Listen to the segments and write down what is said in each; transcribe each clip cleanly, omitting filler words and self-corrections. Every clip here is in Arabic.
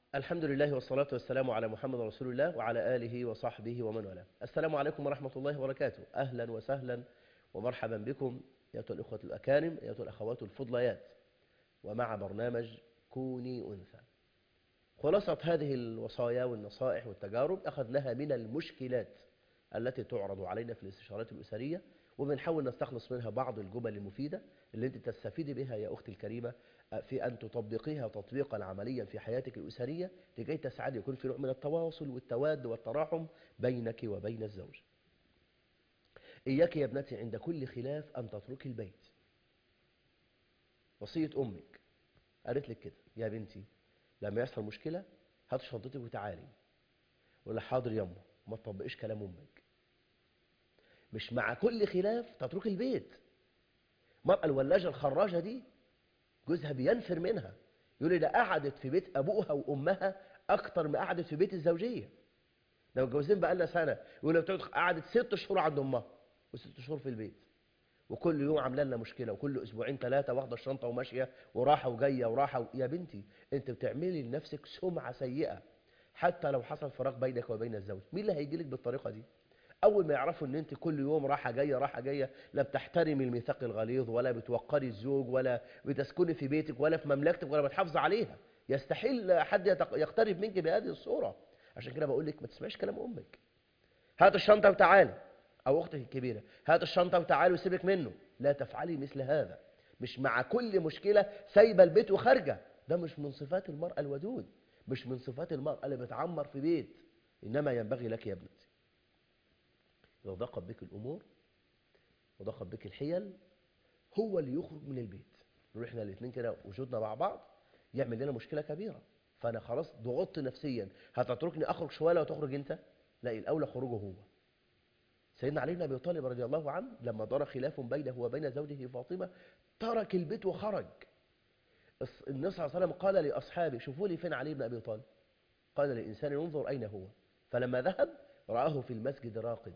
الحمد لله والصلاة والسلام على محمد رسول الله وعلى آله وصحبه ومن والاه. السلام عليكم ورحمة الله وبركاته. أهلا وسهلا ومرحبا بكم أيها الإخوة الأكارم، أيها الأخوات الفضليات، ومع برنامج كوني أنثى. خلاصة هذه الوصايا والنصائح والتجارب أخذناها من المشكلات التي تعرض علينا في الاستشارات الأسرية، وبنحاول نستخلص منها بعض الجمل المفيدة اللي أنت تستفيدي بها يا أختي الكريمة في أن تطبقيها تطبيقا عمليا في حياتك الأسرية لكي تسعدي، يكون في نوع من التواصل والتواد والتراحم بينك وبين الزوج. إياك يا ابنتي عند كل خلاف أن تتركي البيت. وصية أمك قالت لك كده: يا بنتي لما يحصل مشكلة هات شنطتك وتعالي. ولا حاضر يما، ما تطبقيش كلام أمك. مش مع كل خلاف تترك البيت. المرأة الولاجة الخراجة دي جوزها بينفر منها، يقول لي ده قعدت في بيت أبوها وأمها أكتر ما قعدت في بيت الزوجية. لو متجوزين بقى لنا سنة يقول لي بتقعد قعدت 6 شهور عند أمها و6 شهور في البيت، وكل يوم عامله لنا مشكلة، وكل أسبوعين 3 واخدة الشنطة وماشية وراحة وجاية وراحة يا بنتي أنت بتعملي لنفسك سمعة سيئة. حتى لو حصل فراق بينك وبين الزوج، مين اللي هيجي لك بالطريقة دي؟ اول ما يعرفوا ان انت كل يوم راحه جايه راحه جايه، لا بتحترمي الميثاق الغليظ ولا بتوقري الزوج ولا بتسكني في بيتك ولا في مملكتك ولا بتحافظي عليها، يستحيل حد يقترب منك بهذه الصوره. عشان كده بقول لك ما تسمعيش كلام امك. هات الشنطه وتعالي، او اختك الكبيره هات الشنطه وتعالي وسيبك منه. لا تفعلي مثل هذا. مش مع كل مشكله سايبه البيت وخارجه. ده مش من صفات المراه الودود، مش من صفات المراه اللي بتعمر في بيت. انما ينبغي لك يا ابنتي لو ضاقت بك الأمور وضاقت بك الحيل هو اللي يخرج من البيت. نروح احنا الاثنين كده وجودنا مع بعض يعمل لنا مشكلة كبيرة، فأنا خلاص ضغطت نفسيا. هتتركني أخرج شوية لو تخرج أنت؟ لا، الأولى خروجه هو. سيدنا علي بن أبي طالب رضي الله عنه لما دار خلاف بينه وبين زوجه فاطمة ترك البيت وخرج. النبي صلى الله عليه وسلم قال لأصحابه: شوفوا لي فين علي بن أبي طالب. قال للإنسان: ينظر أين هو. فلما ذهب رآه في المسجد راقد،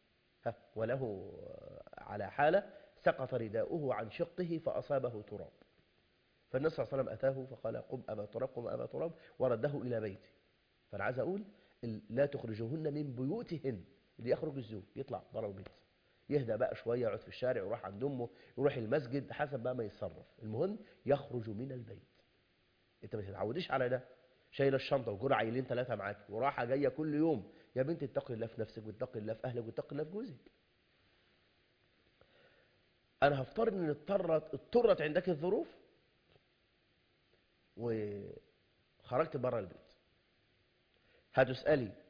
وله على حالة سقط رداؤه عن شقه فأصابه تراب. فالنبي صلى الله عليه وسلم أتاه فقال: قم أبا تراب، قم أبا تراب، ورده إلى بيته. فأنا عايز أقول لا تخرجوهن من بيوتهن. اللي يخرج الزوج يطلع بره البيت، يهدى بقى شوية، يقعد في الشارع، يروح عند أمه، يروح المسجد، حسب بقى ما يتصرف. المهم يخرج من البيت. أنت ما تتعوديش على ده. شايله الشنطه وجرى عيلين 3 معاك وراحه جايه كل يوم. يا بنتي اتقي الله في نفسك واتقي الله في اهلك واتقي الله في جوزك. انا هفترض ان اضطرت عندك الظروف وخرجت بره البيت. هتسالي: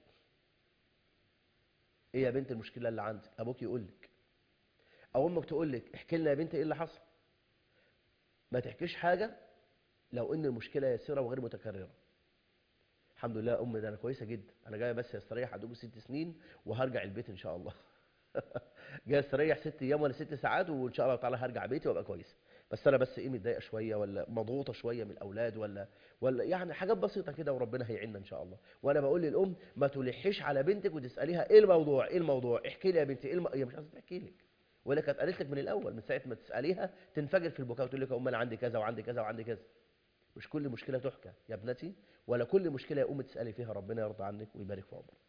ايه يا بنت المشكله اللي عندك؟ ابوك يقول لك او امك تقول لك: احكي لنا يا بنتي ايه اللي حصل. ما تحكيش حاجه لو ان المشكله يسيره وغير متكرره. الحمد لله امي ده انا كويسه جدا، انا جايه بس استريح ادوب 6 سنين وهرجع البيت ان شاء الله. جاي استريح 6 ايام ولا 6 ساعات وان شاء الله تعالى هرجع بيتي وابقى كويس. بس انا بس ايه متضايقه شويه ولا مضغوطه شويه من الاولاد ولا يعني حاجات بسيطه كده وربنا هيعيننا ان شاء الله. وانا بقول للام ما تلحيش على بنتك وتساليها ايه الموضوع، ايه الموضوع، احكي لي يا بنتي هي مش عايزه تحكي لك، ولا كانت قالت لك من الاول. من ساعه ما تساليها تنفجر في البكاء وتقول لك يا ام انا عندي كذا وعندي كذا وعندي كذا. مش كل مشكله تحكى يا ابنتي، ولا كل مشكله يا ام تسالي فيها. ربنا يرضى عنك ويبارك في عمرك.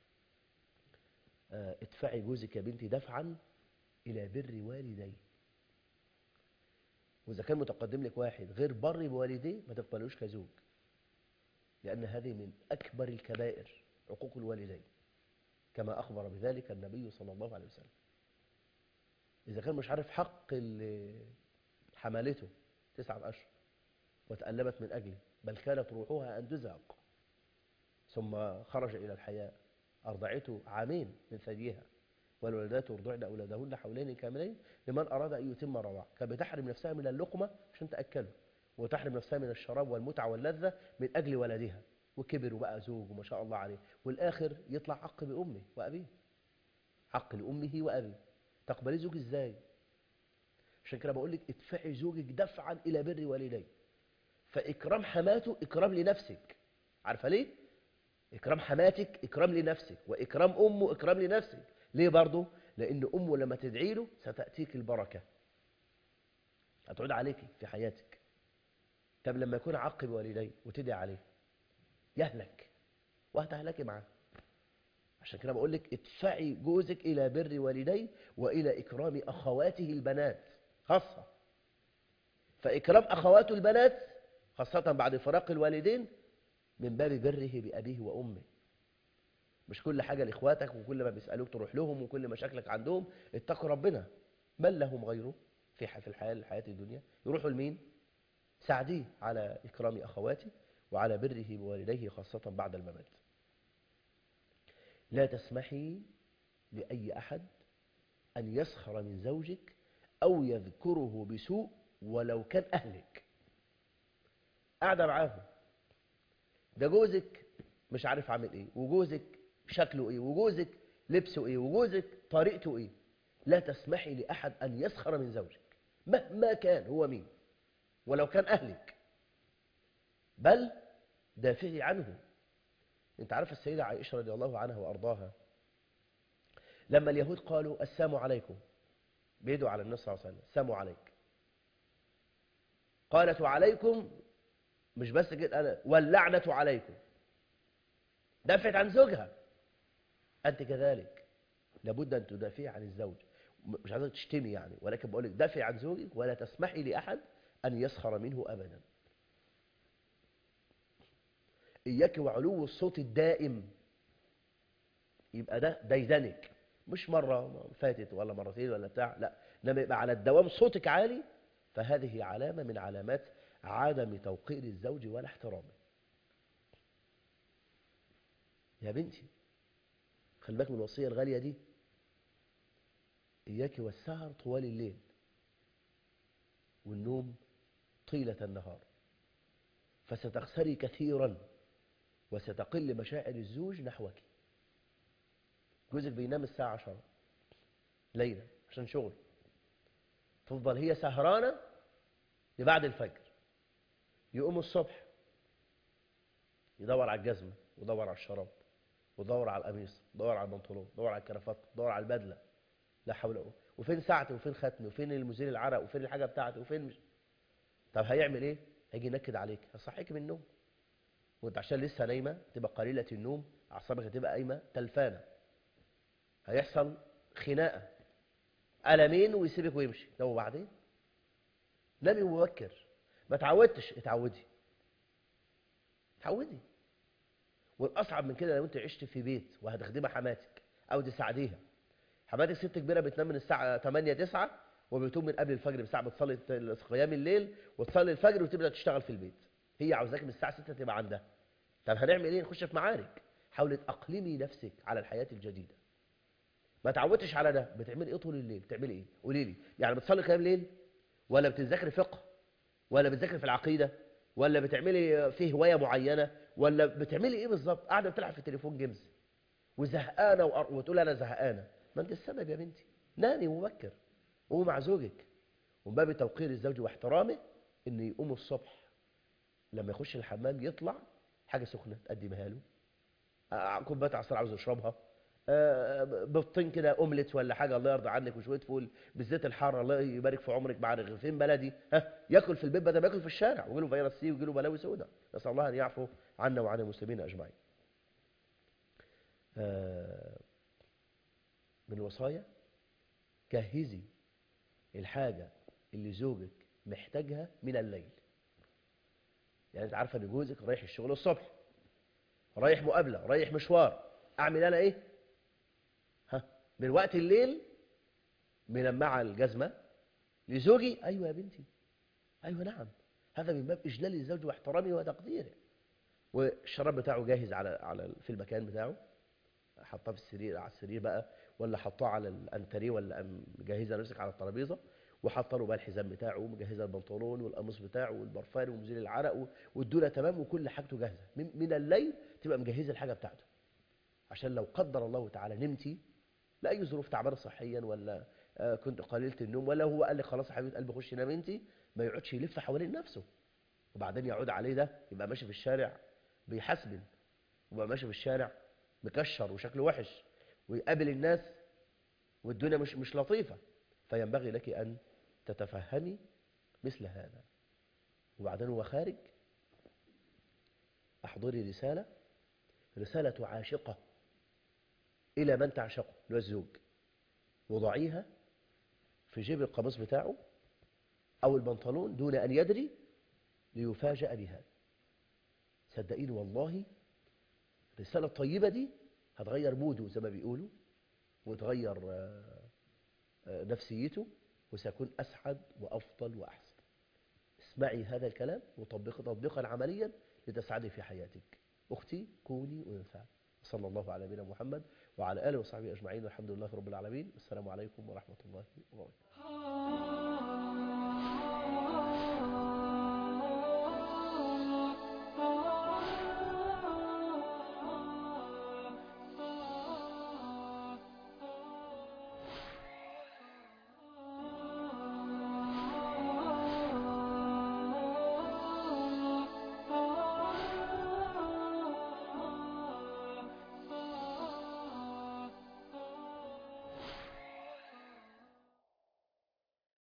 ادفعي جوزك يا بنتي دفعا الى بر والديه. وإذا كان متقدم لك واحد غير بر بوالديه ما تقبلوش كزوج، لأن هذه من أكبر الكبائر، عقوق الوالدين، كما أخبر بذلك النبي صلى الله عليه وسلم. إذا كان مش عارف حق اللي حملته 9 أشهر وتألمت من أجله، بل كانت روحها أن تزهق، ثم خرج إلى الحياة، أرضعته عامين من ثديها، والوالدات يرضعن أولادهن حولين كاملين لمن أراد أن يتم الرضاعة. كانت بتحرم نفسها من اللقمة عشان تأكله، وتحرم نفسها من الشراب والمتعة واللذة من أجل ولدها. وكبر وبقى زوج وما شاء الله عليه، والآخر يطلع حق بأمه وأبيه، حق لأمه وأبيه. تقبلي زوج إزاي؟ عشان كده بقول لك ادفعي زوجك دفعا إلى بر والديه. فإكرام حماته إكرام لنفسك. عارفة ليه؟ إكرام حماتك إكرام لنفسك، وإكرام أمه إكرام لنفسك. ليه برضه؟ لأن أمه لما تدعي له ستأتيك البركة، هتعود عليك في حياتك. طب لما يكون عاق بوالديه وتدعي عليه، يهلك وهتهلكي معاه. عشان كده بقول لك ادفعي جوزك إلى بر والديه وإلى إكرام أخواته البنات خاصة. فإكرام أخواته البنات خاصة بعد فراق الوالدين من باب بره بأبيه وأمه. مش كل حاجة لإخواتك وكل ما بيسألوك تروح لهم وكل مشاكلك عندهم. اتقوا ربنا، من لهم غيره في الحياة الدنيا. يروحوا لمين؟ ساعديه على إكرام أخواته وعلى بره بوالديه خاصة بعد الممات. لا تسمحي لأي أحد أن يسخر من زوجك أو يذكره بسوء ولو كان أهلك. قاعدة معاهم، ده جوزك مش عارف عامل إيه، وجوزك شكله إيه، وجوزك لبسه إيه، وجوزك طريقته إيه. لا تسمحي لأحد أن يسخر من زوجك مهما كان هو مين ولو كان أهلك، بل دافعي عنه. انت عارف السيدة عائشة رضي الله عنها وأرضاها لما اليهود قالوا السلام عليكم، بيدوا على النبي صلى الله عليه وسلم السلام عليك، قالت وعليكم، مش بس كده، أنا واللعنة عليكم. دافعت عن زوجها. أنت كذلك لابد أن تدافعي عن الزوج. مش عايزة تشتمي يعني، ولكن بقول لك دافعي عن زوجك ولا تسمحي لأحد أن يسخر منه أبدا. إياك وعلو الصوت الدائم، يبقى ده ديدنك، مش مرة فاتت ولا مرتين ولا بتاع، لا، لما يبقى على الدوام صوتك عالي فهذه علامة من علامات عدم توقير الزوج ولا احترامه. يا بنتي خلي بالك من الوصية الغالية دي، إياك والسهر طوال الليل والنوم طيلة النهار، فستخسري كثيرا وستقل مشاعر الزوج نحوك. جوزك بينام الساعة 10 ليلة عشان شغل، تفضل هي سهرانة لبعد الفجر، يقوم الصبح يدور على الجزمة ويدور على الشراب ودور على القميص، دور على البنطلون، دور على الكرافات، دور على البدلة. لا حول ولا قوة. وفين ساعتي وفين ختمي وفين المزيل العرق وفين الحاجة بتاعتي وفين مش. طب هيعمل ايه؟ هيجي ينكد عليك، هصحيك من النوم وانت عشان لسه نايمة تبقى قليلة النوم، اعصابك هتبقى قايمة تلفانة، هيحصل خناقة، ألمين ويسيبك ويمشي. طب وبعدين؟ نامي مبكر. ما تعودتش، اتعودي. اتعودي. والاصعب من كده لو انت عشت في بيت وهتخدمي حماتك او تساعديها. حماتك ست كبيره بتنام من الساعه 8 9 وبتقوم من قبل الفجر بساعه، بتصلي قيام الليل وتصلي الفجر وتبدا تشتغل في البيت. هي عاوزاك من الساعه 6 تبقى عندها. طب هنعمل ايه؟ نخش في معارك. حاولي تاقلمي نفسك على الحياه الجديده. ما تعودتش على ده. بتعملي ايه طول الليل؟ بتعملي ايه؟ قولي لي. يعني بتصلي قيام ليل ولا بتذاكري فقه ولا بتذاكري في العقيده ولا بتعملي في هوايه معينه ولا بتعملي ايه بالظبط؟ قاعده بتلعب في التليفون جيمز وزهقانه وتقول انا زهقانه. ما انت السبب يا بنتي. نامي مبكر قومي مع زوجك. ومن باب توقير الزوج واحترامه ان يقوم الصبح لما يخش الحمام يطلع حاجه سخنه تقدمها له، كوبايه عصير عاوز يشربها، بيضتين كده اومليت ولا حاجه الله يرضى عنك وشويه فول بالزيت الحار الله يبارك في عمرك مع رغيفين بلدي، ياكل في البيت بدل ما ياكل في الشارع ويجي له فيروس سي ويجي له بلاوي سوداء. نسال الله ان يعفو عنا وعن المسلمين اجمعين. من الوصايا جهزي الحاجه اللي زوجك محتاجها من الليل. يعني انت عارفه ان جوزك رايح الشغل الصبح، رايح مقابله، رايح مشوار، اعمل انا ايه؟ من وقت الليل منمع الجزمه لزوجي. ايوه يا بنتي، ايوه نعم، هذا من باب اجلال الزوج واحترامه وتقديره. والشراب بتاعه جاهز في المكان بتاعه، حطاه في السرير، على السرير بقى، ولا حطاه على الانتريه، ولا مجهزه نفسك على الترابيزه وحاطه له بقى الحزام بتاعه ومجهزه البنطلون والقميص بتاعه والبرفان ومزيل العرق والدنيا تمام وكل حاجته جاهزه. من الليل تبقى مجهزه الحاجه بتاعته، عشان لو قدر الله تعالى نمتي لاي ظروف، تعبانه صحيا ولا كنت قليله النوم، ولا هو قال لك خلاص يا حبيبه قلبي خشي نام انت، ما يقعدش يلف حوالين نفسه وبعدين يعود عليه ده يبقى ماشي في الشارع بيحسبن، ويبقى ماشي في الشارع مكشر وشكله وحش ويقابل الناس والدنيا مش لطيفه. فينبغي لك ان تتفهمي مثل هذا. وبعدين هو خارج احضري رسالة عاشقة إلى من تعشقه اللي هو الزوج، وضعيها في جيب القميص بتاعه أو البنطلون دون أن يدري ليفاجأ بهذا. صدقيني والله الرسالة الطيبة دي هتغير موده زي ما بيقولوا، وتغير نفسيته، وسيكون أسعد وأفضل وأحسن. اسمعي هذا الكلام وطبقه تطبيقا عمليا لتسعدي في حياتك. أختي كوني وينفع. صلى الله على نبينا محمد وعلى آله وصحبه أجمعين، والحمد لله رب العالمين. السلام عليكم ورحمة الله وبركاته.